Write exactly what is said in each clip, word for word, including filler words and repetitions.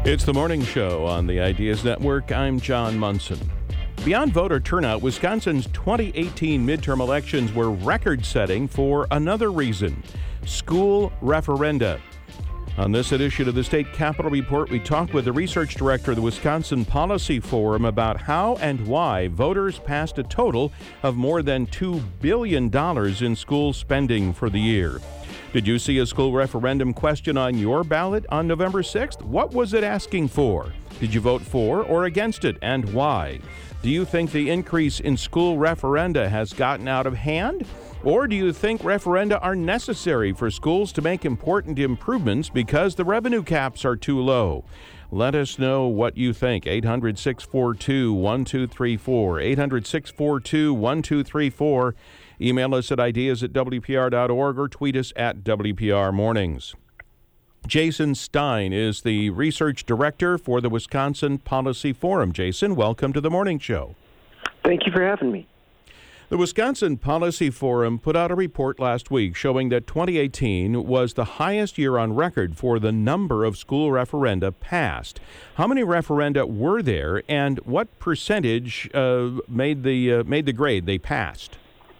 It's the morning show on the Ideas Network. I'm John Munson. Beyond voter turnout, Wisconsin's twenty eighteen midterm elections were record-setting for another reason: school referenda. On this edition of the State Capitol Report, we talked with the research director of the Wisconsin Policy Forum about how and why voters passed a total of more than two billion dollars in school spending for the year. Did you see a school referendum question on your ballot on November sixth? What was it asking for? Did you vote for or against it, and why? Do you think the increase in school referenda has gotten out of hand? Or do you think referenda are necessary for schools to make important improvements because the revenue caps are too low? Let us know what you think. eight hundred, six four two, one two three four. eight hundred, six four two, one two three four. Email us at ideas at W P R dot org or tweet us at W P R Mornings. Jason Stein is the research director for the Wisconsin Policy Forum. Jason, welcome to the morning show. Thank you for having me. The Wisconsin Policy Forum put out a report last week showing that twenty eighteen was the highest year on record for the number of school referenda passed. How many referenda were there, and what percentage uh, made the uh, made the grade they passed?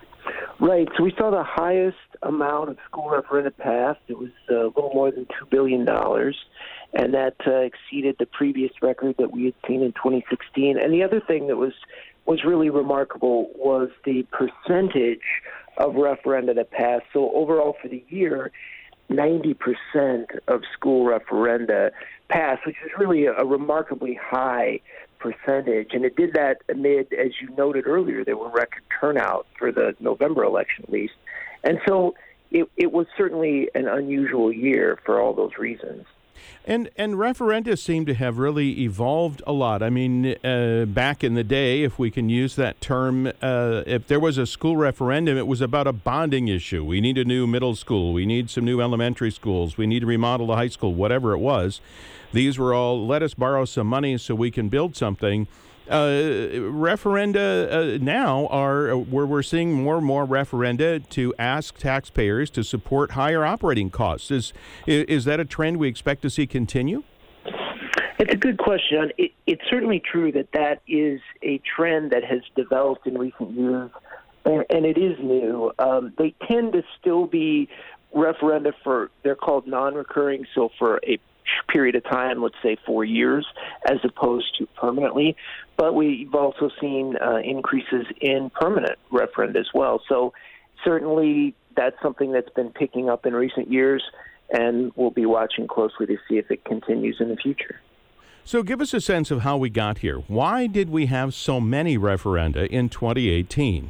Right. So we saw the highest amount of school referenda passed. It was uh, a little more than two billion dollars, and that uh, exceeded the previous record that we had seen in twenty sixteen. And the other thing that was was really remarkable was the percentage of referenda that passed. So overall for the year, ninety percent of school referenda passed, which is really a, a remarkably high percentage. And it did that amid, as you noted earlier, there were record turnout for the November election, at least. And so it, it was certainly an unusual year for all those reasons. And and referenda seem to have really evolved a lot. I mean, uh, back in the day, if we can use that term, uh, if there was a school referendum, it was about a bonding issue. We need a new middle school. We need some new elementary schools. We need to remodel the high school, whatever it was. These were all, let us borrow some money so we can build something. Uh, referenda uh, now are where we're seeing more and more referenda to ask taxpayers to support higher operating costs. Is is that a trend we expect to see continue? It's a good question. It, it's certainly true that that is a trend that has developed in recent years, and, and it is new. Um, they tend to still be referenda for, they're called non-recurring, so for a period of time, let's say four years, as opposed to permanently. But we've also seen uh, increases in permanent referenda as well. So certainly that's something that's been picking up in recent years, and we'll be watching closely to see if it continues in the future. So give us a sense of how we got here. Why did we have so many referenda in twenty eighteen?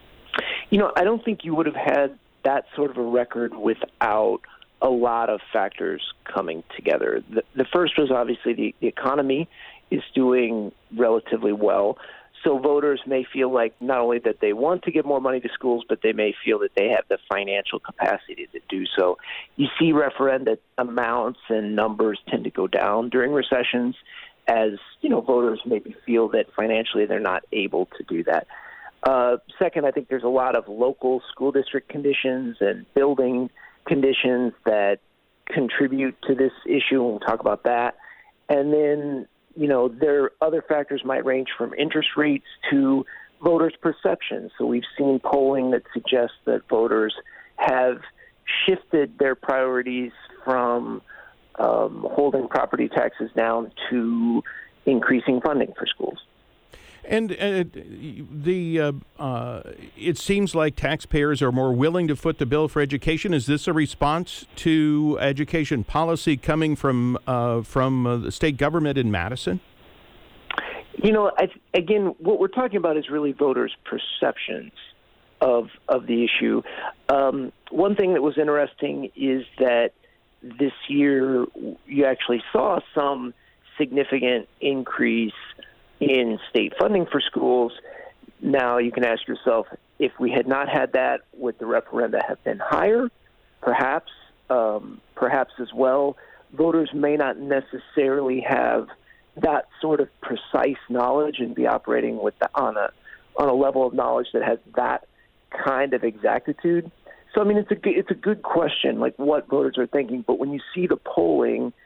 You know, I don't think you would have had that sort of a record without a lot of factors coming together. The, the first was obviously the, the economy is doing relatively well. So voters may feel like not only that they want to give more money to schools, but they may feel that they have the financial capacity to do so. You see referenda amounts and numbers tend to go down during recessions as, you know, voters maybe feel that financially they're not able to do that. Uh, second, I think there's a lot of local school district conditions and building conditions that contribute to this issue, and we'll talk about that. And then, you know, there other factors might range from interest rates to voters' perceptions. So we've seen polling that suggests that voters have shifted their priorities from um, holding property taxes down to increasing funding for schools. And uh, the uh, uh, it seems like taxpayers are more willing to foot the bill for education. Is this a response to education policy coming from uh, from uh, the state government in Madison? You know, I, again, what we're talking about is really voters' perceptions of of the issue. Um, one thing that was interesting is that this year you actually saw some significant increase in state funding for schools. Now you can ask yourself, if we had not had that, would the referenda have been higher? Perhaps, um, perhaps as well. Voters may not necessarily have that sort of precise knowledge and be operating with the, on a on a level of knowledge that has that kind of exactitude. So I mean, it's a it's a good question, like what voters are thinking. But when you see the polling,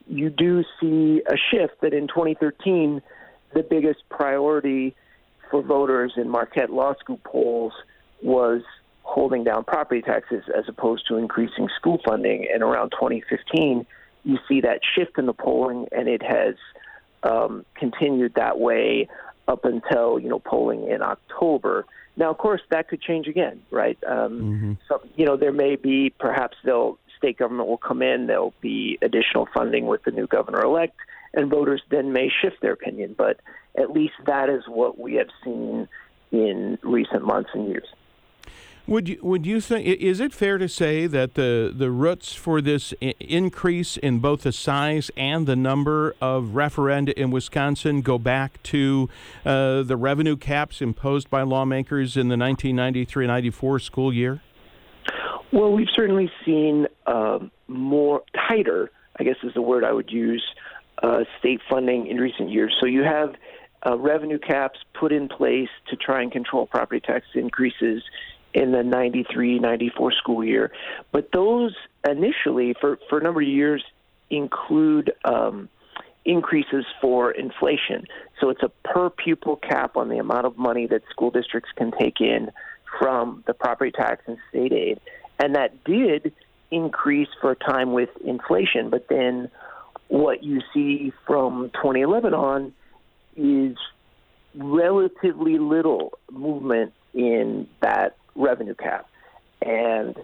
you do see a shift that in twenty thirteen, the biggest priority for voters in Marquette Law School polls was holding down property taxes as opposed to increasing school funding. And around twenty fifteen, you see that shift in the polling, and it has um, continued that way up until, you know, polling in October. Now, of course, that could change again, right? Um, mm-hmm. So, you know, there may be, perhaps they'll, state government will come in, there'll be additional funding with the new governor-elect, and voters then may shift their opinion. But at least that is what we have seen in recent months and years. Would you would you think, is it fair to say that the, the roots for this I- increase in both the size and the number of referenda in Wisconsin go back to uh, the revenue caps imposed by lawmakers in the nineteen ninety-three ninety-four school year? Well, we've certainly seen uh, more tighter, I guess is the word I would use, uh, state funding in recent years. So you have uh, revenue caps put in place to try and control property tax increases in the ninety-three ninety-four school year. But those initially, for, for a number of years, include um, increases for inflation. So it's a per pupil cap on the amount of money that school districts can take in from the property tax and state aid. And that did increase for a time with inflation. But then what you see from twenty eleven on is relatively little movement in that revenue cap. And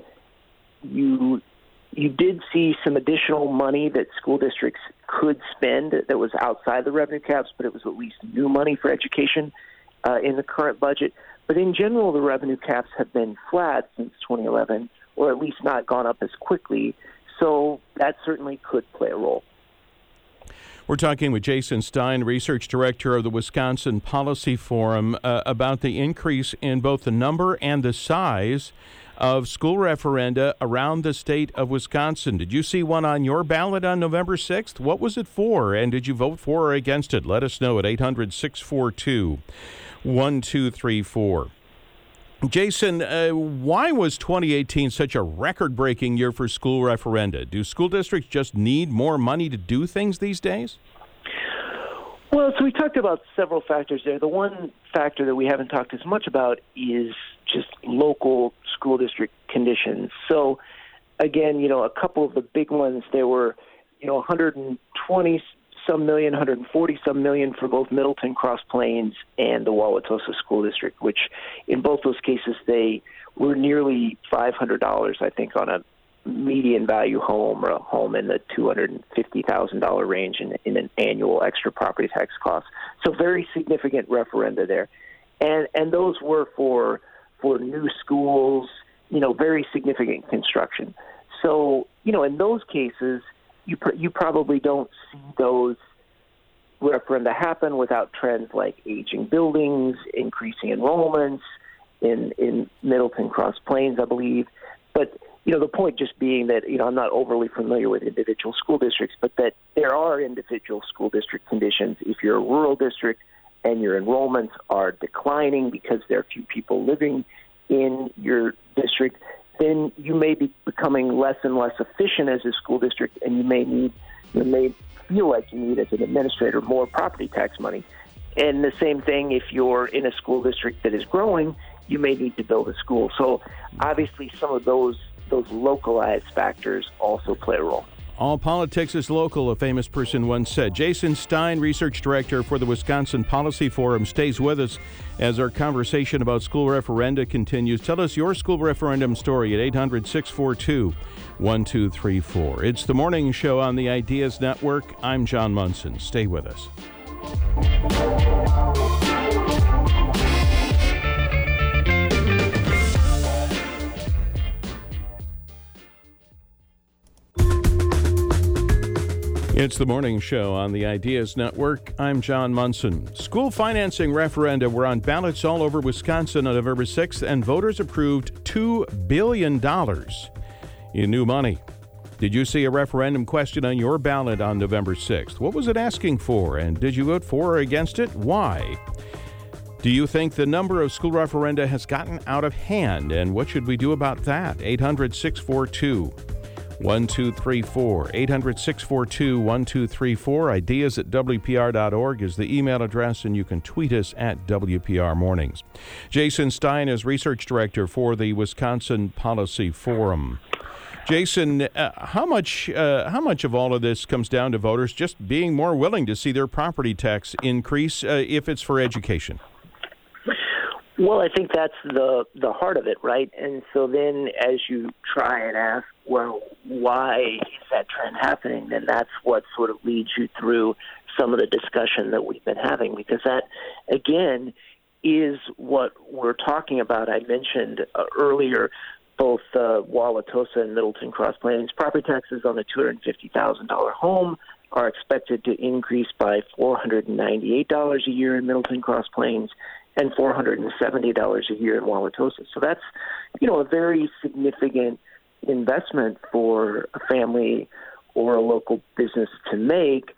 you you did see some additional money that school districts could spend that was outside the revenue caps, but it was at least new money for education uh, in the current budget. But in general, the revenue caps have been flat since twenty eleven, or at least not gone up as quickly. So that certainly could play a role. We're talking with Jason Stein, Research Director of the Wisconsin Policy Forum, uh, about the increase in both the number and the size of school referenda around the state of Wisconsin. Did you see one on your ballot on November sixth? What was it for, and did you vote for or against it? Let us know at eight hundred, six four two, one two three four. Jason, uh, why was twenty eighteen such a record-breaking year for school referenda? Do school districts just need more money to do things these days? Well, so we talked about several factors there. The one factor that we haven't talked as much about is just local school district conditions. So, again, you know, a couple of the big ones, there were, you know, one hundred twenty some million, one hundred forty some million for both Middleton, Cross Plains, and the Wauwatosa School District, which in both those cases they were nearly five hundred dollars, I think, on a median value home, or a home in the two hundred fifty thousand dollars range in, in an annual extra property tax cost. So very significant referenda there. And and those were for for new schools, you know, very significant construction. So, you know, in those cases, You, pr- you probably don't see those referenda happen without trends like aging buildings, increasing enrollments in, in Middleton, Cross Plains, I believe. But, you know, the point just being that, you know, I'm not overly familiar with individual school districts, but that there are individual school district conditions. If you're a rural district and your enrollments are declining because there are few people living in your district, then you may be becoming less and less efficient as a school district, and you may need, you may feel like you need, as an administrator, more property tax money. And the same thing, if you're in a school district that is growing, you may need to build a school. So obviously some of those those localized factors also play a role. All politics is local, a famous person once said. Jason Stein, Research Director for the Wisconsin Policy Forum, stays with us as our conversation about school referenda continues. Tell us your school referendum story at eight hundred, six four two, one two three four. It's the morning show on the Ideas Network. I'm John Munson. Stay with us. It's the morning show on the Ideas Network. I'm John Munson. School financing referenda were on ballots all over Wisconsin on November sixth, and voters approved two billion dollars in new money. Did you see a referendum question on your ballot on November sixth? What was it asking for, and did you vote for or against it? Why? Do you think the number of school referenda has gotten out of hand, and what should we do about that? eight hundred, six four two, one two three four. eight hundred, six four two, one two three four. Ideas at W P R dot org is the email address, and you can tweet us at W P R Mornings. Jason Stein is Research Director for the Wisconsin Policy Forum. Jason, uh, how much uh, how much of all of this comes down to voters just being more willing to see their property tax increase uh, if it's for education? Well, I think that's the the heart of it, right? And so then as you try and ask, well, why is that trend happening, then that's what sort of leads you through some of the discussion that we've been having, because that, again, is what we're talking about. I mentioned uh, earlier both uh, Wauwatosa and Middleton Cross Plains. Property taxes on a two hundred fifty thousand dollars home are expected to increase by four hundred ninety-eight dollars a year in Middleton Cross Plains and four hundred seventy dollars a year in Wauwatosa. So that's, you know, a very significant investment for a family or a local business to make.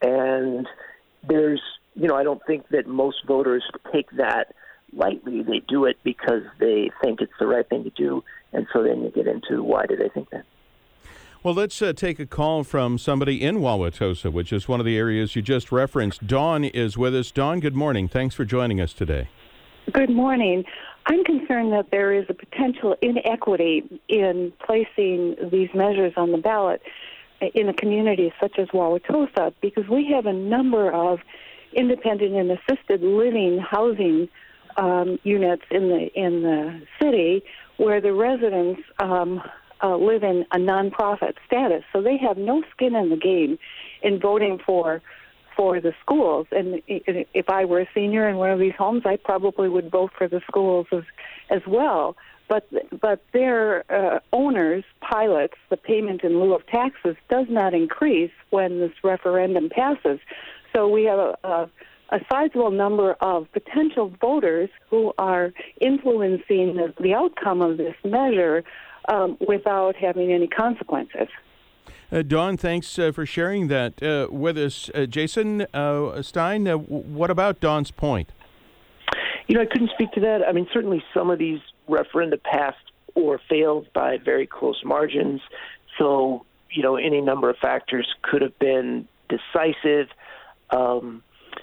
And there's, you know, I don't think that most voters take that lightly. They do it because they think it's the right thing to do. And so then you get into why do they think that? Well, let's uh, take a call from somebody in Wauwatosa, which is one of the areas you just referenced. Dawn is with us. Dawn, good morning. Thanks for joining us today. Good morning. I'm concerned that there is a potential inequity in placing these measures on the ballot in a community such as Wauwatosa, because we have a number of independent and assisted living housing um, units in the in the city where the residents um, uh, live in a nonprofit status, so they have no skin in the game in voting for for the schools. And if I were a senior in one of these homes, I probably would vote for the schools as as well. But but their uh, owners, pilots, the payment in lieu of taxes does not increase when this referendum passes. So we have a, a, a sizable number of potential voters who are influencing the, the outcome of this measure um, without having any consequences. Uh, Dawn, thanks uh, for sharing that uh, with us. Uh, Jason uh, Stein, uh, what about Dawn's point? You know, I couldn't speak to that. I mean, certainly some of these referenda passed or failed by very close margins. So, you know, any number of factors could have been decisive. Um,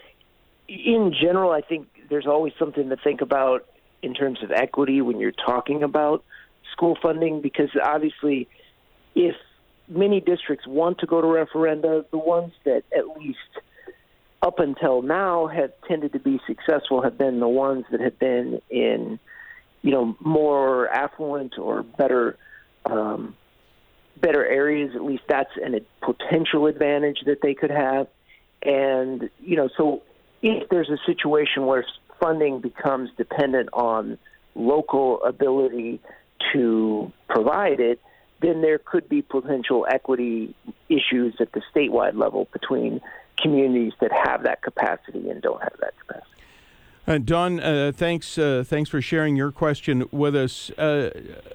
in general, I think there's always something to think about in terms of equity when you're talking about school funding, because obviously if many districts want to go to referenda, the ones that at least up until now have tended to be successful have been the ones that have been in, you know, more affluent or better um, better areas. At least that's an, a potential advantage that they could have. And, you know, so if there's a situation where funding becomes dependent on local ability to provide it, then there could be potential equity issues at the statewide level between communities that have that capacity and don't have that capacity. Uh, Dawn, uh, thanks uh, thanks for sharing your question with us. Uh,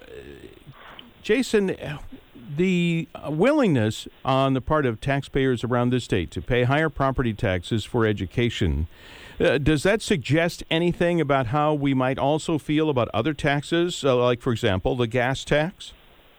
Jason, the willingness on the part of taxpayers around the state to pay higher property taxes for education, uh, does that suggest anything about how we might also feel about other taxes, uh, like, for example, the gas tax?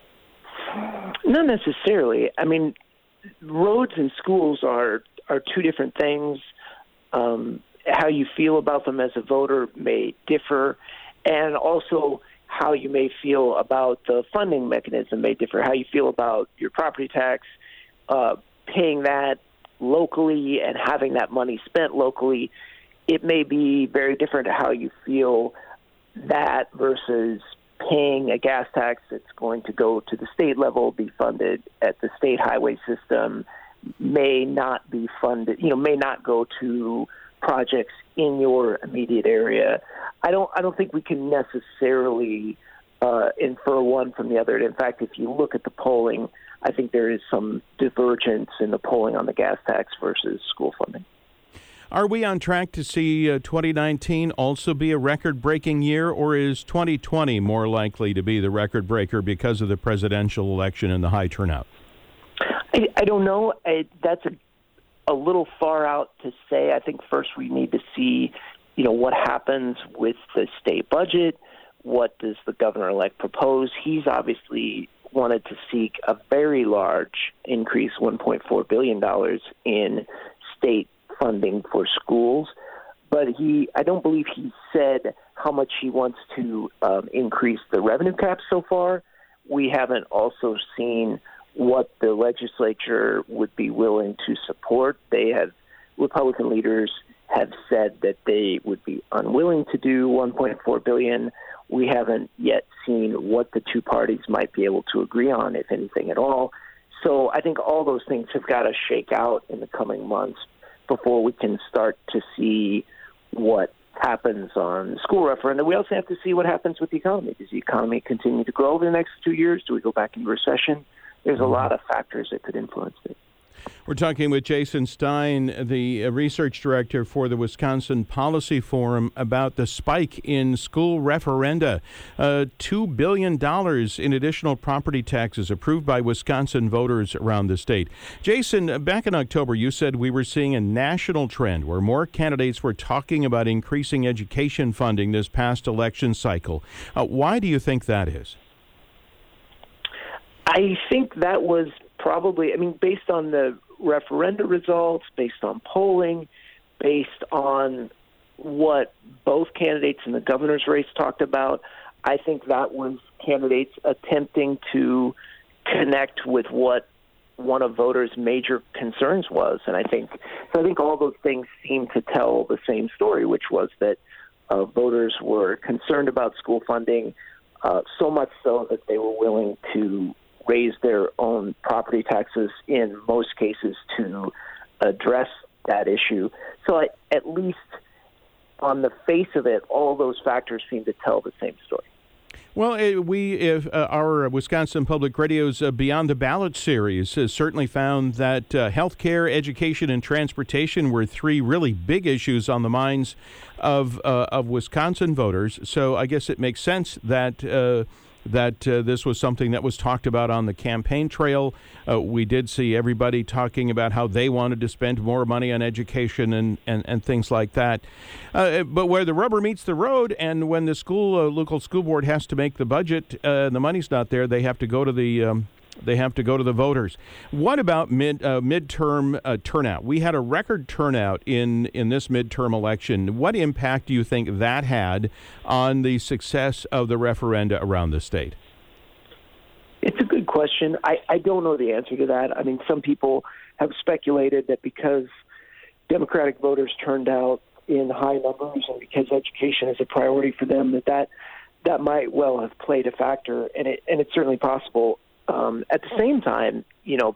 Not necessarily. I mean, roads and schools are are two different things. Um, how you feel about them as a voter may differ, and also how you may feel about the funding mechanism may differ. How you feel about your property tax, uh, paying that locally and having that money spent locally, it may be very different to how you feel that versus paying a gas tax that's going to go to the state level, be funded at the state highway system, may not be funded, you know, may not go to projects in your immediate area. I don't I don't think we can necessarily uh, infer one from the other. In fact, if you look at the polling, I think there is some divergence in the polling on the gas tax versus school funding. Are we on track to see uh, twenty nineteen also be a record-breaking year, or is twenty twenty more likely to be the record breaker because of the presidential election and the high turnout? I, I don't know. I, that's a, a little far out to say. I think first we need to see, you know, what happens with the state budget. What does the governor-elect propose? He's obviously wanted to seek a very large increase, one point four billion dollars, in state funding for schools. But he, I don't believe he said how much he wants to um, increase the revenue cap so far. We haven't also seen what the legislature would be willing to support. They have, Republican leaders have said that they would be unwilling to do one point four billion dollars. We haven't yet seen what the two parties might be able to agree on, if anything at all. So I think all those things have got to shake out in the coming months before we can start to see what happens on the school referendum. We also have to see what happens with the economy. Does the economy continue to grow over the next two years? Do we go back into recession? There's a lot of factors that could influence it. We're talking with Jason Stein, the research director for the Wisconsin Policy Forum, about the spike in school referenda. Uh, two billion dollars in additional property taxes approved by Wisconsin voters around the state. Jason, back in October, you said we were seeing a national trend where more candidates were talking about increasing education funding this past election cycle. Uh, why do you think that is? I think that was probably, I mean, based on the referenda results, based on polling, based on what both candidates in the governor's race talked about, I think that was candidates attempting to connect with what one of voters' major concerns was. And I think, so I think all those things seem to tell the same story, which was that uh, voters were concerned about school funding, uh, so much so that they were willing to raise their own property taxes in most cases to address that issue. So I, at least on the face of it, all those factors seem to tell the same story. Well, uh, we, if, uh, our Wisconsin Public Radio's uh, Beyond the Ballot series has certainly found that uh, health care, education, and transportation were three really big issues on the minds of uh, of Wisconsin voters. So I guess it makes sense that uh, that uh, this was something that was talked about on the campaign trail. Uh, we did see everybody talking about how they wanted to spend more money on education and, and, and things like that. Uh, but where the rubber meets the road, and when the school uh, local school board has to make the budget, uh, and the money's not there, they have to go to the um, they have to go to the voters. What about mid uh, midterm uh, turnout? We had a record turnout in in this midterm election. What impact do you think that had on the success of the referenda around the state? It's a good question. I, I don't know the answer to that. I mean, some people have speculated that because Democratic voters turned out in high numbers and because education is a priority for them, that that, that might well have played a factor, and it and it's certainly possible. Um, at the same time, you know,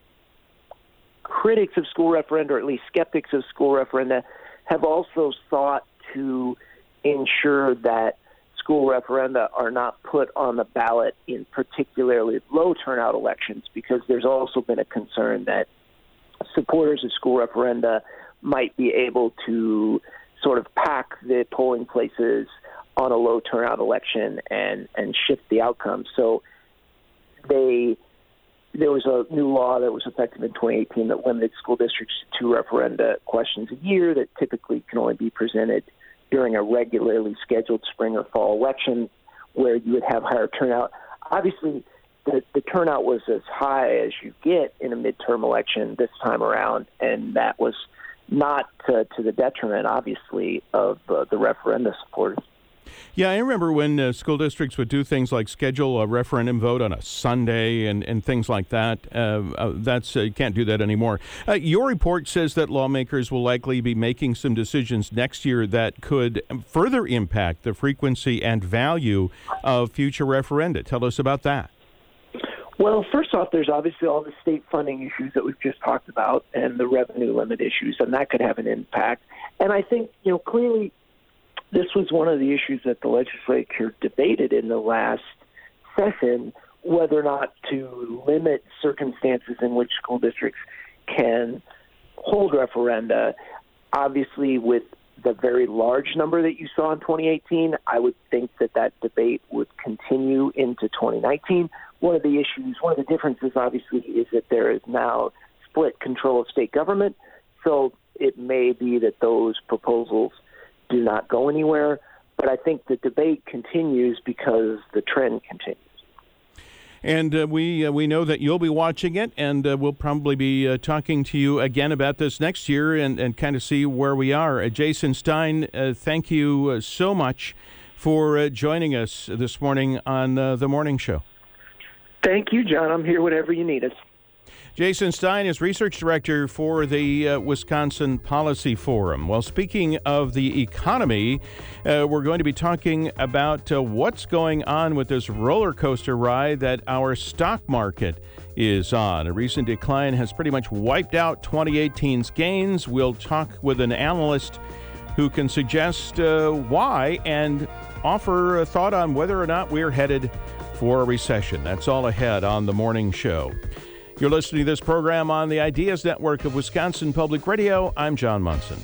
critics of school referenda, or at least skeptics of school referenda, have also sought to ensure that school referenda are not put on the ballot in particularly low turnout elections, because there's also been a concern that supporters of school referenda might be able to sort of pack the polling places on a low turnout election and, and shift the outcome. So They, there was a new law that was effective in twenty eighteen that limited school districts to two referenda questions a year that typically can only be presented during a regularly scheduled spring or fall election, where you would have higher turnout. Obviously, the, the turnout was as high as you get in a midterm election this time around, and that was not to, to the detriment, obviously, of uh, the referenda supporters. Yeah, I remember when uh, school districts would do things like schedule a referendum vote on a Sunday and, and things like that. Uh, uh, that's uh, you can't do that anymore. Uh, your report says that lawmakers will likely be making some decisions next year that could further impact the frequency and value of future referenda. Tell us about that. Well, first off, there's obviously all the state funding issues that we've just talked about and the revenue limit issues, and that could have an impact. And I think, you know, clearly this was one of the issues that the legislature debated in the last session, whether or not to limit circumstances in which school districts can hold referenda. Obviously, with the very large number that you saw in twenty eighteen, I would think that that debate would continue into twenty nineteen. One of the issues, one of the differences, obviously, is that there is now split control of state government, so it may be that those proposals do not go anywhere, but I think the debate continues because the trend continues. And uh, we uh, we know that you'll be watching it, and uh, we'll probably be uh, talking to you again about this next year and, and kind of see where we are. Uh, Jason Stein, uh, thank you uh, so much for uh, joining us this morning on uh, The Morning Show. Thank you, John. I'm here whenever you need us. Jason Stein is research director for the uh, Wisconsin Policy Forum. Well, speaking of the economy, uh, we're going to be talking about uh, what's going on with this roller coaster ride that our stock market is on. A recent decline has pretty much wiped out twenty eighteen's gains. We'll talk with an analyst who can suggest uh, why and offer a thought on whether or not we're headed for a recession. That's all ahead on The Morning Show. You're listening to this program on the Ideas Network of Wisconsin Public Radio. I'm John Munson.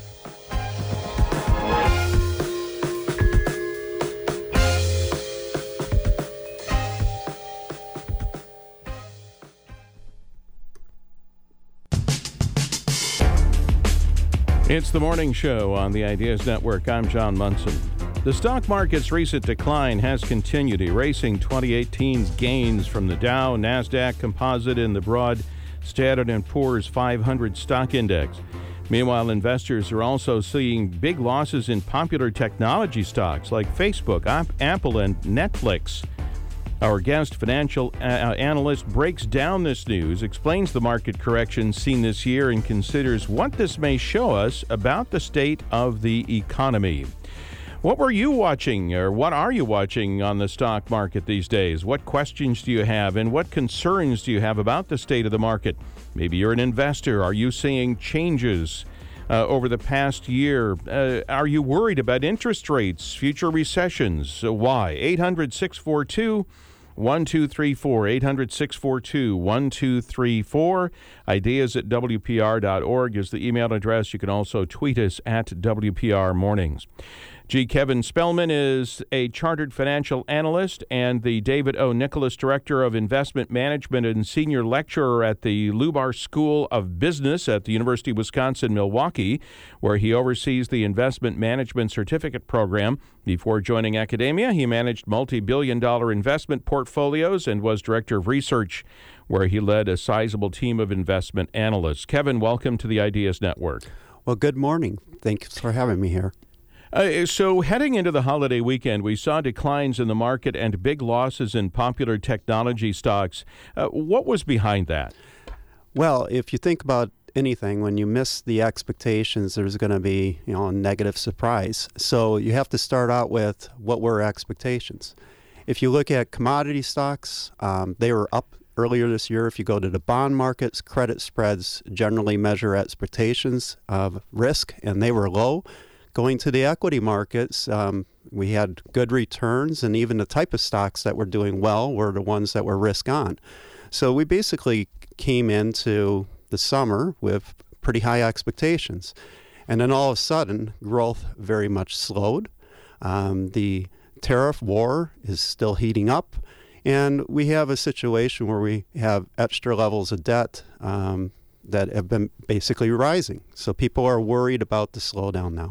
It's The Morning Show on the Ideas Network. I'm John Munson. The stock market's recent decline has continued, erasing twenty eighteen's gains from the Dow, NASDAQ Composite, and the broad Standard and Poor's five hundred stock index. Meanwhile, investors are also seeing big losses in popular technology stocks like Facebook, Apple, and Netflix. Our guest, financial uh, analyst, breaks down this news, explains the market correction seen this year, and considers what this may show us about the state of the economy. What were you watching, or what are you watching on the stock market these days? What questions do you have, and what concerns do you have about the state of the market? Maybe you're an investor. Are you seeing changes uh, over the past year? Uh, are you worried about interest rates, future recessions? Why? eight hundred, six four two, one two three four, eight hundred, six four two, one two three four. Ideas at W P R dot org is the email address. You can also tweet us at W P R Mornings. G. Kevin Spellman is a chartered financial analyst and the David O. Nicholas Director of Investment Management and Senior Lecturer at the Lubar School of Business at the University of Wisconsin-Milwaukee, where he oversees the Investment Management Certificate Program. Before joining academia, he managed multi-billion dollar investment portfolios and was Director of Research, where he led a sizable team of investment analysts. Kevin, welcome to the Ideas Network. Well, good morning. Thanks for having me here. Uh, so heading into the holiday weekend, we saw declines in the market and big losses in popular technology stocks. Uh, what was behind that? Well, if you think about anything, when you miss the expectations, there's going to be, you know, a negative surprise. So you have to start out with what were expectations. If you look at commodity stocks, um, they were up earlier this year. If you go to the bond markets, credit spreads generally measure expectations of risk, and they were low. Going to the equity markets, um, we had good returns, and even the type of stocks that were doing well were the ones that were risk on. So we basically came into the summer with pretty high expectations. And then all of a sudden, growth very much slowed. Um, the tariff war is still heating up, and we have a situation where we have extra levels of debt um, that have been basically rising. So people are worried about the slowdown now.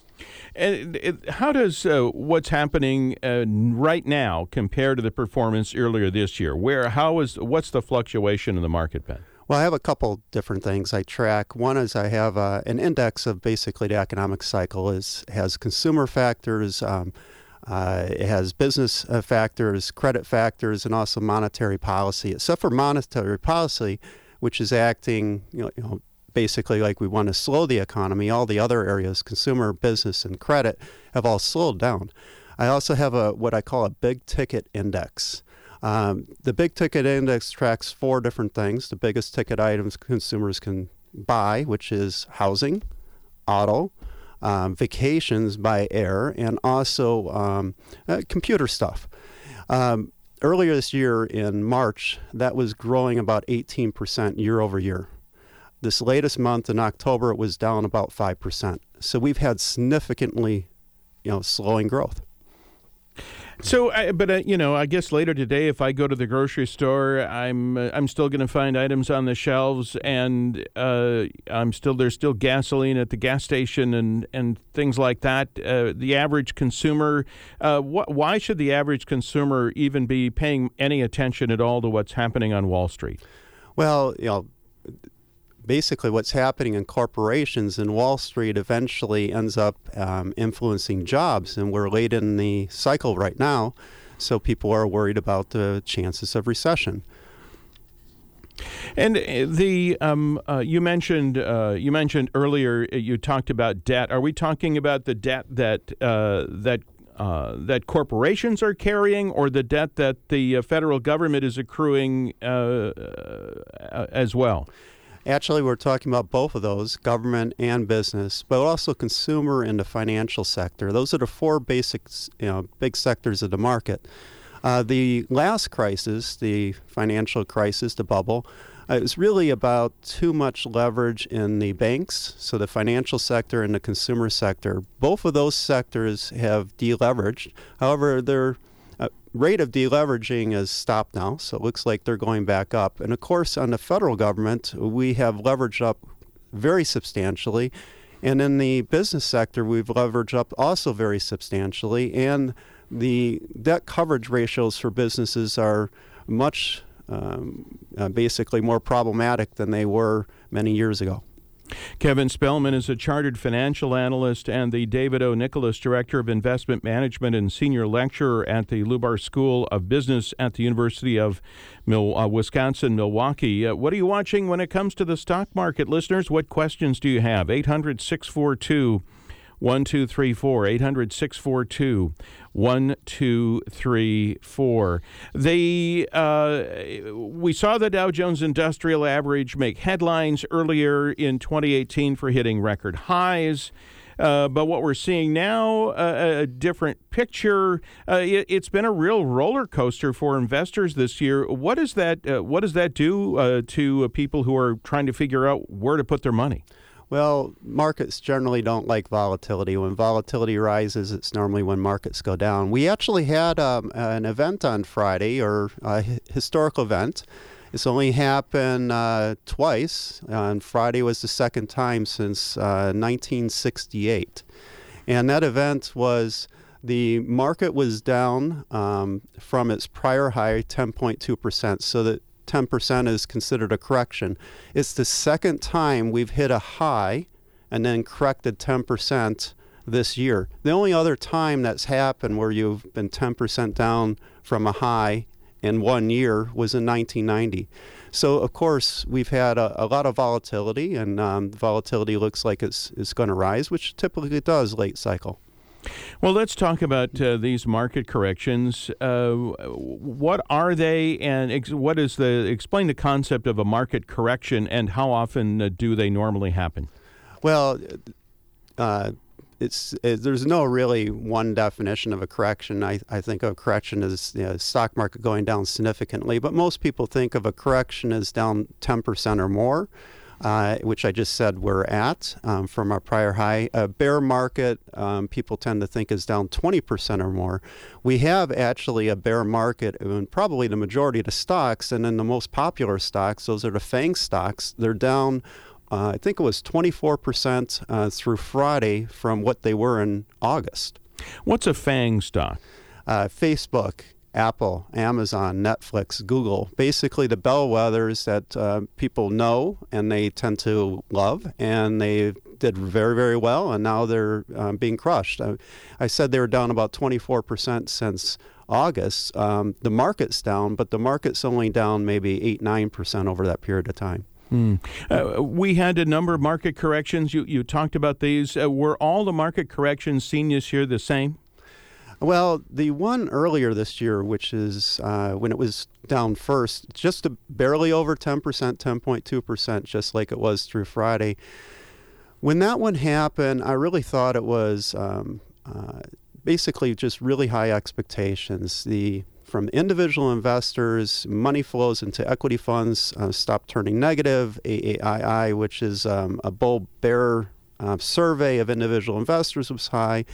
And it, how does uh, what's happening uh, right now compare to the performance earlier this year? Where, how is, what's the fluctuation in the market been? Well, I have a couple different things I track. One is I have uh, an index of basically the economic cycle. Is has consumer factors, um, uh, it has business uh, factors, credit factors, and also monetary policy. Except for monetary policy, which is acting, you know, you know basically like we want to slow the economy. All the other areas, consumer, business, and credit, have all slowed down. I also have a what I call a big ticket index. Um, the big ticket index tracks four different things. The biggest ticket items consumers can buy, which is housing, auto, um, vacations by air, and also um, uh, computer stuff. Um, earlier this year in March, that was growing about eighteen percent year over year. This latest month in October, it was down about five percent. So we've had significantly, you know, slowing growth. So, I, but uh, you know, I guess later today, if I go to the grocery store, I'm uh, I'm still going to find items on the shelves, and uh, I'm still there's still gasoline at the gas station and, and things like that. Uh, the average consumer, uh, wh- why should the average consumer even be paying any attention at all to what's happening on Wall Street? Well, you know, basically what's happening in corporations and Wall Street eventually ends up um, influencing jobs, and we're late in the cycle right now, so people are worried about the chances of recession. And the um, uh, you mentioned uh, you mentioned earlier you talked about debt. Are we talking about the debt that uh, that uh, that corporations are carrying, or the debt that the uh, federal government is accruing uh, uh, as well? Actually, we're talking about both of those, government and business, but also consumer and the financial sector. Those are the four basic, you know, big sectors of the market. Uh, the last crisis, the financial crisis, the bubble, uh, it was really about too much leverage in the banks, so the financial sector and the consumer sector. Both of those sectors have deleveraged. However, their uh, rate of deleveraging has stopped now, so it looks like they're going back up. And of course, on the federal government, we have leveraged up very substantially. And in the business sector, we've leveraged up also very substantially. And the debt coverage ratios for businesses are much um, uh, basically more problematic than they were many years ago. Kevin Spellman is a chartered financial analyst and the David O. Nicholas Director of Investment Management and Senior Lecturer at the Lubar School of Business at the University of Mil- uh, Wisconsin-Milwaukee. Uh, what are you watching when it comes to the stock market, listeners? What questions do you have? eight hundred, six four two, one two three four, eight hundred, six four two, one two three four. They, uh, we saw the Dow Jones Industrial Average make headlines earlier in twenty eighteen for hitting record highs. Uh, but what we're seeing now, uh, a different picture. Uh, it, it's been a real roller coaster for investors this year. What does that, uh, what does that do uh, to uh, people who are trying to figure out where to put their money? Well, markets generally don't like volatility. When volatility rises, it's normally when markets go down. We actually had um, an event on Friday, or a historical event. It's only happened uh, twice. On Friday was the second time since uh, nineteen sixty-eight. And that event was the market was down um, from its prior high, ten point two percent, so that ten percent is considered a correction. It's the second time we've hit a high and then corrected ten percent this year. The only other time that's happened where you've been ten percent down from a high in one year was in nineteen ninety. So, of course, we've had a, a lot of volatility, and um, volatility looks like it's, it's going to rise, which typically it does late cycle. Well, let's talk about uh, these market corrections. Uh, what are they, and ex- what is the? Explain the concept of a market correction, and how often uh, do they normally happen? Well, uh, it's it, there's no really one definition of a correction. I, I think a correction is, you know, stock market going down significantly, but most people think of a correction as down ten percent or more. Uh, which I just said we're at um, from our prior high. A bear market, um, people tend to think is down twenty percent or more. We have actually a bear market in probably the majority of the stocks, and in the most popular stocks, those are the FANG stocks. They're down, uh, I think it was twenty-four percent uh, through Friday from what they were in August. What's a FANG stock? Uh, Facebook, Apple, Amazon, Netflix, Google, basically the bellwethers that uh, people know and they tend to love, and they did very, very well, and now they're um, being crushed. I, I said they were down about twenty-four percent since August. Um, the market's down, but the market's only down maybe eight, nine percent over that period of time. Mm. Uh, we had a number of market corrections. You, you talked about these. Uh, were all the market corrections seen this year the same? Well, the one earlier this year, which is uh, when it was down first, just a barely over ten percent, ten point two percent, just like it was through Friday. When that one happened, I really thought it was um, uh, basically just really high expectations. The from individual investors, money flows into equity funds uh, stopped turning negative. A A I I, which is um, a bull bear uh, survey of individual investors, was high.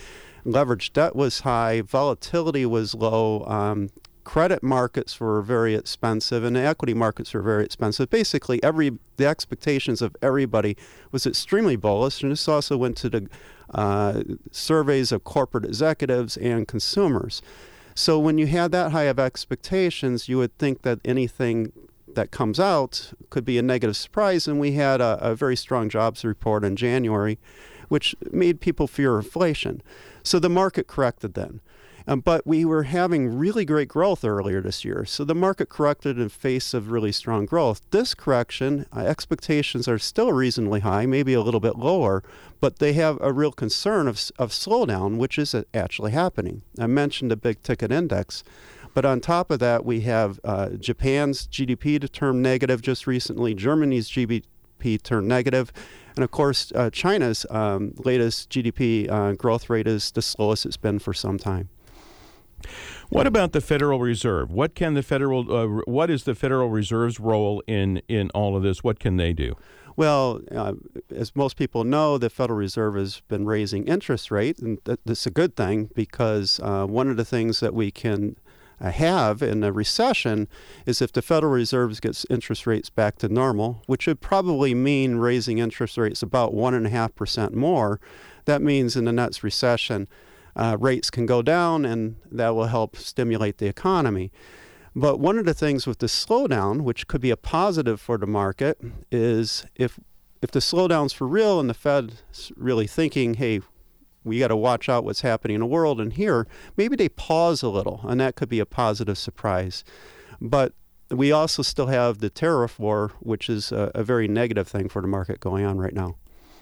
leveraged debt was high, volatility was low, um, credit markets were very expensive, and the equity markets were very expensive. Basically, every the expectations of everybody was extremely bullish, and this also went to the uh, surveys of corporate executives and consumers. So when you had that high of expectations, you would think that anything that comes out could be a negative surprise, and we had a, a very strong jobs report in January, which made people fear inflation. So the market corrected then. Um, but we were having really great growth earlier this year. So the market corrected in face of really strong growth. This correction, uh, expectations are still reasonably high, maybe a little bit lower, but they have a real concern of, of slowdown, which is actually happening. I mentioned the big ticket index. But on top of that, we have uh, Japan's G D P to turn negative just recently, Germany's G D P turned negative, and of course, uh, China's um, latest G D P uh, growth rate is the slowest it's been for some time. What about the Federal Reserve? What can the Federal? Uh, what is the Federal Reserve's role in in all of this? What can they do? Well, uh, as most people know, the Federal Reserve has been raising interest rate, and th- that's a good thing because uh, one of the things that we can uh, have in a recession is if the Federal Reserve gets interest rates back to normal, which would probably mean raising interest rates about one and a half percent more. That means in the next recession, Uh, rates can go down, and that will help stimulate the economy. But one of the things with the slowdown, which could be a positive for the market, is if if the slowdown's for real and the Fed's really thinking, hey, we got to watch out what's happening in the world and here, maybe they pause a little, and that could be a positive surprise. But we also still have the tariff war, which is a, a very negative thing for the market going on right now.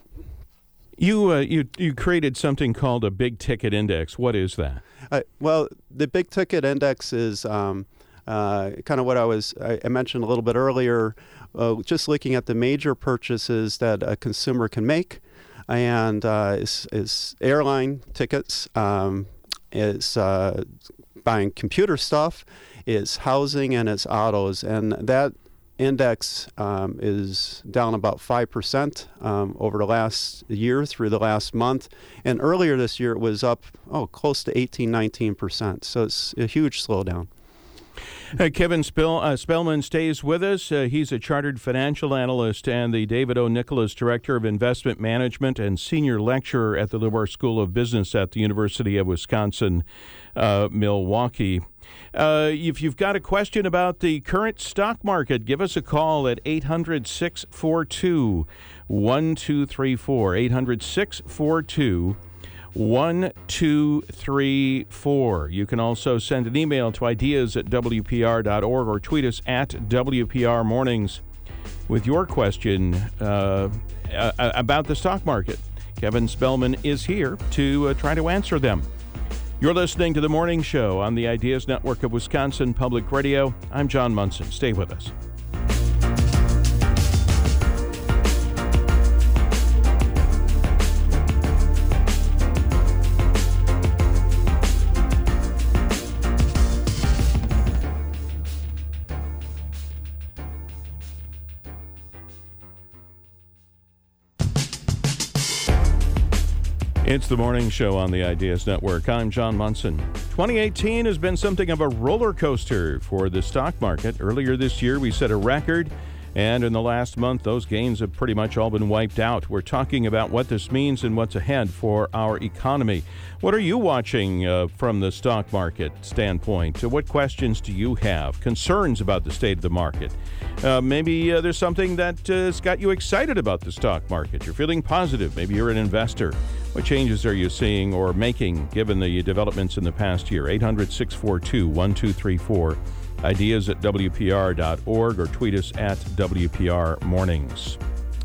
You uh, you you created something called a big ticket index. What is that? Uh, well, the big ticket index is um, uh, kind of what I was I, I mentioned a little bit earlier. Uh, just looking at the major purchases that a consumer can make, and uh, is, is airline tickets, um, is uh, buying computer stuff, is housing, and it's autos, and that index um, is down about five percent um, over the last year through the last month. And earlier this year, it was up, oh, close to eighteen, nineteen percent. So it's a huge slowdown. Uh, Kevin Spill, uh, Spellman stays with us. Uh, he's a chartered financial analyst and the David O. Nicholas Director of Investment Management and Senior Lecturer at the Lower School of Business at the University of Wisconsin, uh, Milwaukee. Uh, if you've got a question about the current stock market, give us a call at eight hundred, six four two, one two three four, eight hundred, six four two, one two three four. You can also send an email to ideas at w p r dot org or tweet us at W P R Mornings with your question uh, about the stock market. Kevin Spellman is here to uh, try to answer them. You're listening to The Morning Show on the Ideas Network of Wisconsin Public Radio. I'm John Munson. Stay with us. It's The Morning Show on the Ideas Network. I'm John Munson. twenty eighteen has been something of a roller coaster for the stock market. Earlier this year, we set a record, and in the last month, those gains have pretty much all been wiped out. We're talking about what this means and what's ahead for our economy. What are you watching uh, from the stock market standpoint? Uh, what questions do you have? Concerns about the state of the market? Uh, maybe uh, there's something that uh, has got you excited about the stock market. You're feeling positive. Maybe you're an investor. What changes are you seeing or making given the developments in the past year? eight hundred, six four two, one two three four. Ideas at W P R dot org or tweet us at W P R Mornings.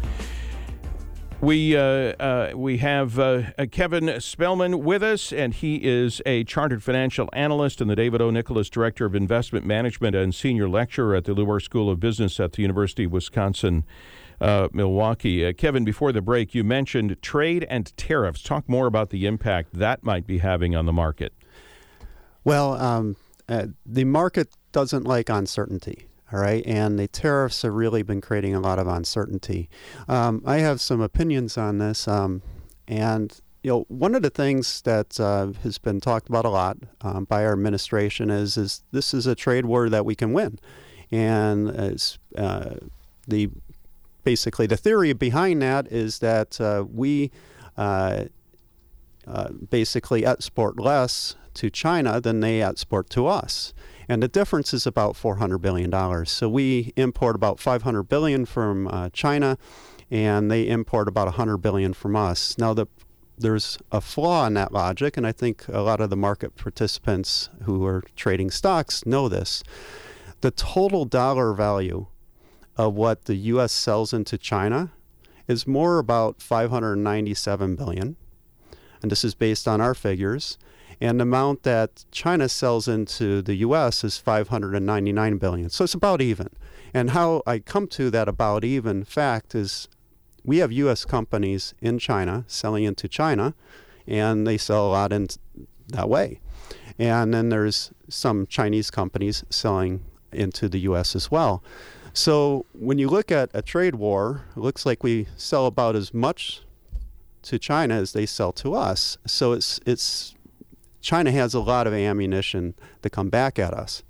We uh, uh, we have uh, Kevin Spellman with us, and he is a chartered financial analyst and the David O. Nicholas Director of Investment Management and Senior Lecturer at the Lower School of Business at the University of Wisconsin, uh, Milwaukee. Uh, Kevin, before the break, you mentioned trade and tariffs. Talk more about the impact that might be having on the market. Well, um, uh, the market doesn't like uncertainty. All right, and the tariffs have really been creating a lot of uncertainty. Um, I have some opinions on this, um, and you know, one of the things that uh, has been talked about a lot um, by our administration is is this is a trade war that we can win, and as uh, the basically the theory behind that is that uh, we uh, uh, basically export less to China than they export to us. And the difference is about four hundred billion dollars. So we import about five hundred billion dollars from uh, China, and they import about one hundred billion dollars from us. Now, the, there's a flaw in that logic, and I think a lot of the market participants who are trading stocks know this. The total dollar value of what the U S sells into China is more about five hundred ninety-seven billion dollars, and this is based on our figures. And the amount that China sells into the U S is five hundred ninety-nine billion dollars. So it's about even. And how I come to that about even fact is we have U S companies in China selling into China, and they sell a lot in that way. And then there's some Chinese companies selling into the U S as well. So when you look at a trade war, it looks like we sell about as much to China as they sell to us. So it's it's China has a lot of ammunition to come back at us.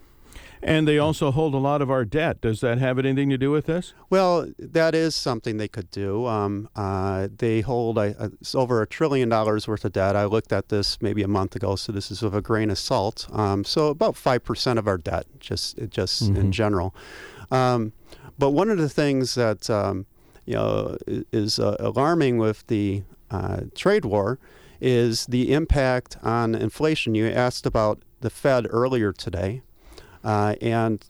And they also hold a lot of our debt. Does that have anything to do with this? Well, that is something they could do. Um, uh, they hold a, a, it's over a trillion dollars worth of debt. I looked at this maybe a month ago, so this is with a grain of salt. Um, so about five percent of our debt, just just mm-hmm. in general. Um, but one of the things that um, you know is uh, alarming with the uh, trade war is the impact on inflation. You asked about the Fed earlier today, uh, and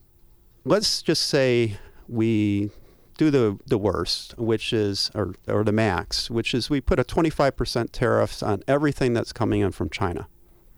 let's just say we do the, the worst, which is, or, or the max, which is we put a twenty-five percent tariffs on everything that's coming in from China.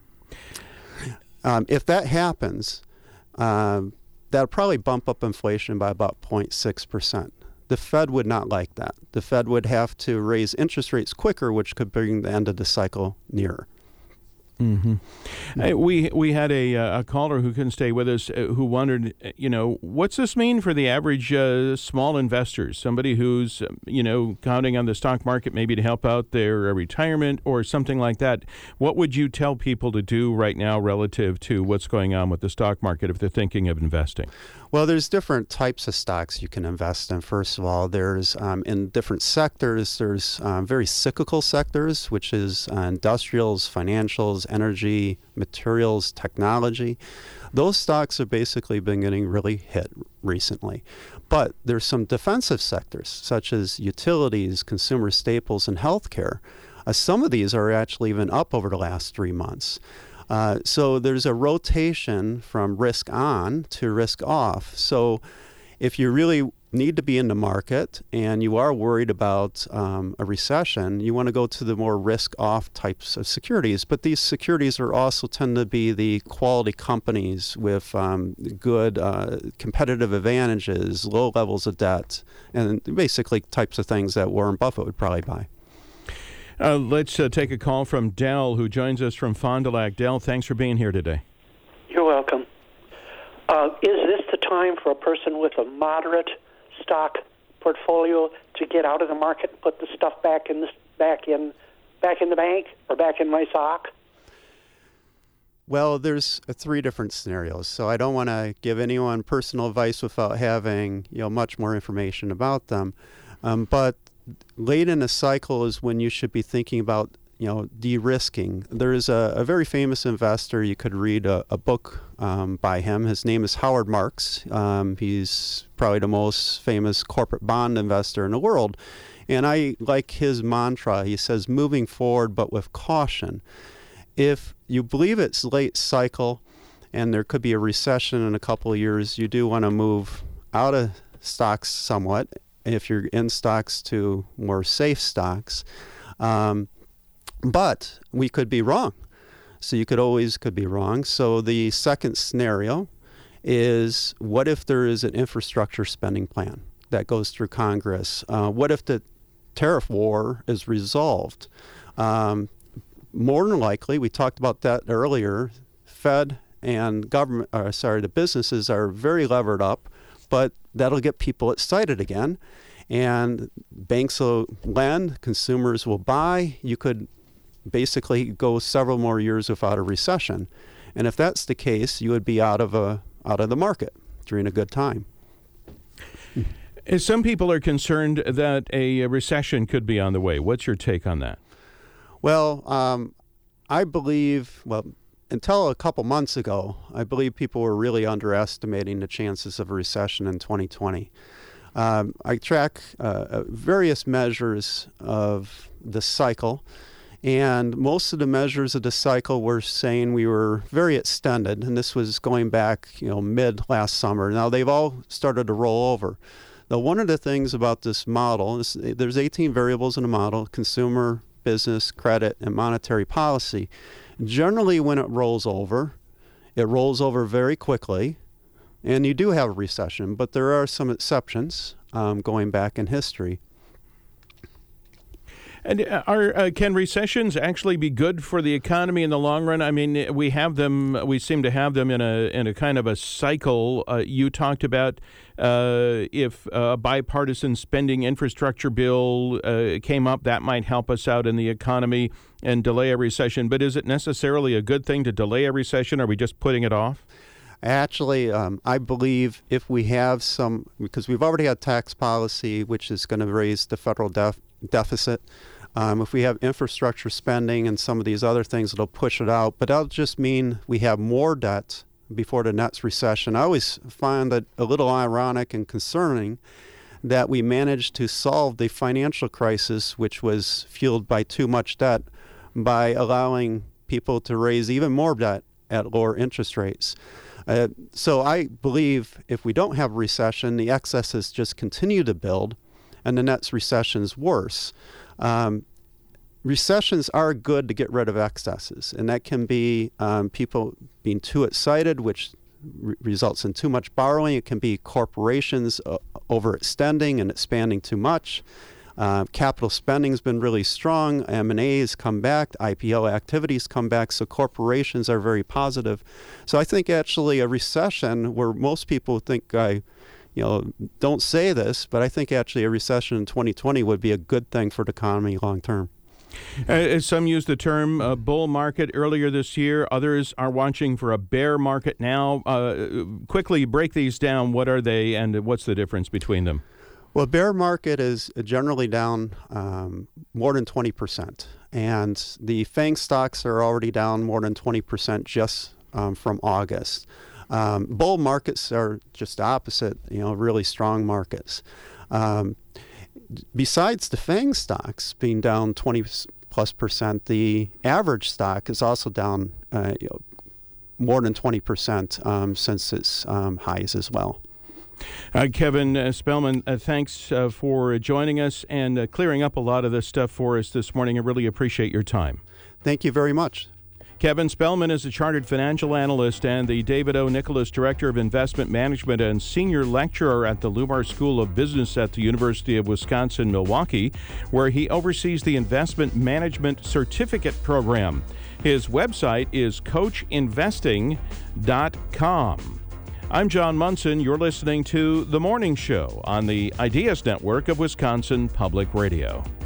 Um, if that happens, um, that'll probably bump up inflation by about zero point six percent. The Fed would not like that. The Fed would have to raise interest rates quicker, which could bring the end of the cycle nearer. Mm-hmm. Hey, we we had a a caller who couldn't stay with us, uh, who wondered, you know, what's this mean for the average uh, small investors? Somebody who's, you know, counting on the stock market maybe to help out their uh, retirement or something like that. What would you tell people to do right now relative to what's going on with the stock market if they're thinking of investing? Well, there's different types of stocks you can invest in. First of all, there's um, in different sectors, there's um, very cyclical sectors, which is uh, industrials, financials, energy, materials, technology. Those stocks have basically been getting really hit recently. But there's some defensive sectors, such as utilities, consumer staples, and healthcare. Uh, some of these are actually even up over the last three months. Uh, so there's a rotation from risk on to risk off. So if you really need to be in the market and you are worried about um, a recession, you want to go to the more risk off types of securities. But these securities are also tend to be the quality companies with um, good uh, competitive advantages, low levels of debt, and basically types of things that Warren Buffett would probably buy. Uh, let's uh, take a call from Dell, who joins us from Fond du Lac. Dell, thanks for being here today. You're welcome. Uh, is this the time for a person with a moderate stock portfolio to get out of the market and put the stuff back in the back in back in the bank or back in my sock? Well, there's uh, three different scenarios, so I don't want to give anyone personal advice without having you know much more information about them. Um, but late in a cycle is when you should be thinking about, you know, de-risking. There's a, a very famous investor. You could read a, a book um, by him. His name is Howard Marks. Um, he's probably the most famous corporate bond investor in the world. And I like his mantra. He says, moving forward, but with caution. If you believe it's late cycle and there could be a recession in a couple of years, you do want to move out of stocks somewhat. If you're in stocks, to more safe stocks. Um, but we could be wrong. So you could always could be wrong. So the second scenario is, what if there is an infrastructure spending plan that goes through Congress? Uh, what if the tariff war is resolved? Um, more than likely, we talked about that earlier, Fed and government, uh, sorry, the businesses are very levered up, but that'll get people excited again. and banks will lend, consumers will buy. You could basically go several more years without a recession. And if that's the case, you would be out of a out of the market during a good time. Some people are concerned that a recession could be on the way. What's your take on that? Well, um, I believe, well, until a couple months ago, I believe people were really underestimating the chances of a recession in twenty twenty. Um, I track uh, various measures of the cycle, and most of the measures of the cycle were saying we were very extended, and this was going back, you know, mid last summer. Now they've all started to roll over. Now, one of the things about this model is there's eighteen variables in the model: consumer, business, credit, and monetary policy. Generally, when it rolls over, it rolls over very quickly, and you do have a recession, but there are some exceptions um, going back in history. And are, uh, can recessions actually be good for the economy in the long run? I mean, we have them. We seem to have them in a in a kind of a cycle. Uh, you talked about uh, if a bipartisan spending infrastructure bill uh, came up, that might help us out in the economy and delay a recession. But is it necessarily a good thing to delay a recession? Or are we just putting it off? Actually, um, I believe if we have some, because we've already had tax policy, which is going to raise the federal def- deficit. Um, if we have infrastructure spending and some of these other things, it'll push it out. But that'll just mean we have more debt before the next recession. I always find that a little ironic and concerning that we managed to solve the financial crisis, which was fueled by too much debt, by allowing people to raise even more debt at lower interest rates. Uh, so I believe if we don't have a recession, the excesses just continue to build, and the next recession is worse. Um, recessions are good to get rid of excesses, and that can be um, people being too excited, which re- results in too much borrowing. It can be corporations uh, overextending and expanding too much. Uh, capital spending has been really strong. M and A has come back. I P O activities come back. So corporations are very positive. So I think actually a recession, where most people think I You know, don't say this, but I think actually a recession in twenty twenty would be a good thing for the economy long term. Uh, some use the term uh, bull market earlier this year. Others are watching for a bear market now. Uh, quickly break these down. What are they, and what's the difference between them? Well, bear market is generally down um, more than twenty percent. And the FANG stocks are already down more than twenty percent just um, from August. Um, bull markets are just the opposite, you know, really strong markets. Um, besides the FANG stocks being down twenty plus percent, the average stock is also down uh, you know, more than twenty percent um, since its um, highs as well. Uh, Kevin uh, Spellman, uh, thanks uh, for joining us and uh, clearing up a lot of this stuff for us this morning. I really appreciate your time. Thank you very much. Kevin Spellman is a chartered financial analyst and the David O. Nicholas Director of Investment Management and Senior Lecturer at the Lumar School of Business at the University of Wisconsin-Milwaukee, where he oversees the Investment Management Certificate Program. His website is coach investing dot com. I'm John Munson. You're listening to The Morning Show on the Ideas Network of Wisconsin Public Radio.